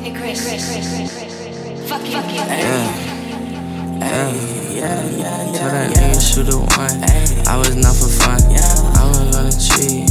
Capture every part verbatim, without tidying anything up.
Hey Chris, fuck you. Yeah, yeah, yeah, yeah. Tell that nigga shoot a one. I was not for fun. I was gonna cheat.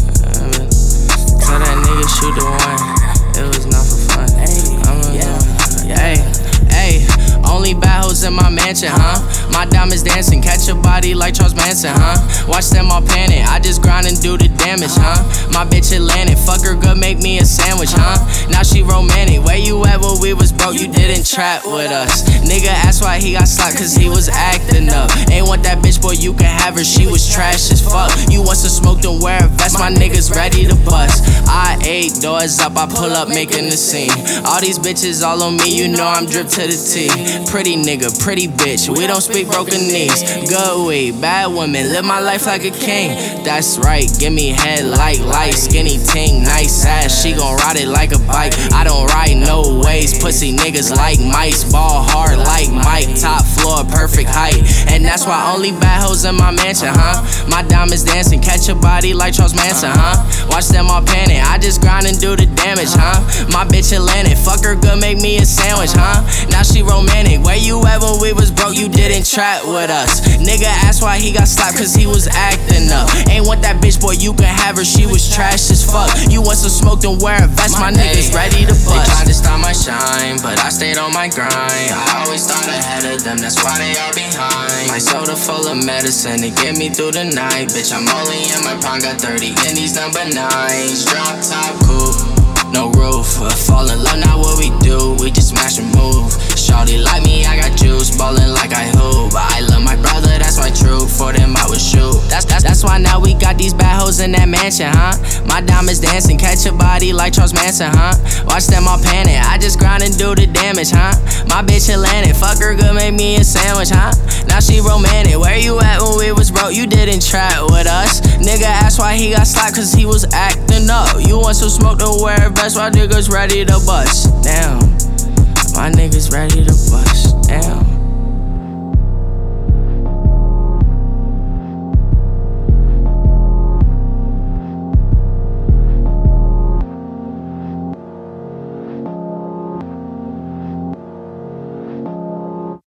Tell that nigga shoot a one. It was not for fun. I was gonna, hey, hey. Only bad hoes in my mansion, huh? My diamonds dancing, catch a body like Charles Manson, huh? Watch them all panic, I just grind and do the damage, huh? My bitch Atlantic, fuck her good, make me a sandwich, huh? Now she romantic, where you at when we was broke? You didn't trap with us. Nigga asked why he got slapped, cause he was acting up. Ain't want that bitch, boy, you can have her, she was trash as fuck. You want some smoke, then wear a vest, my niggas ready to bust. I eight doors up, I pull up making the scene. All these bitches all on me, you know I'm drip to the T. Pretty nigga, pretty bitch, we don't speak broken knees. Good weed, bad women, live my life like a king. That's right, give me head like light, skinny ting, nice ass. She gon' ride it like a bike. I don't ride no ways, pussy niggas like mice. Ball hard like Mike, top floor, perfect height. And that's why only bad hoes in my mansion, huh? My diamonds dancing, catch a body like Charles Manson, huh? Watch them all panic, I just grind and do the damage, huh? My bitch Atlantic, fuck her good, make me a sandwich, huh? Now she romantic, where you at when we was broke? You didn't trap with us. Nigga asked why he got slapped, cause he was acting up. Ain't want that bitch, boy, you can have her, she was trash as fuck. You want some smoke, then wear a vest, my niggas ready to bust. They tried to stop my shine, but I stayed on my grind. I always thought ahead of them, that's why they all behind. My soda full of medicine to get me through the night. Bitch, I'm only in my prime, got thirty in these number nines. Drop top coupe, no roof. Fall in love, not what we do, we just smash and move. Shawty like me, I got juice, ballin' like I hoop. But I love my brother, that's my truth, for them I would shoot. That's, that's, that's why now we got these bad hoes in that mansion, huh? My diamonds dancing, catch a body like Charles Manson, huh? Watch them all panic, I just grind and do the damage, huh? My bitch Atlantic, fuck her good, make me a sandwich, huh? Now she romantic, where you at when we was broke? You didn't trap with us. Nigga asked why he got slapped, cause he was acting up. You want some smoke, then wear a vest, my niggas ready to bust. Damn.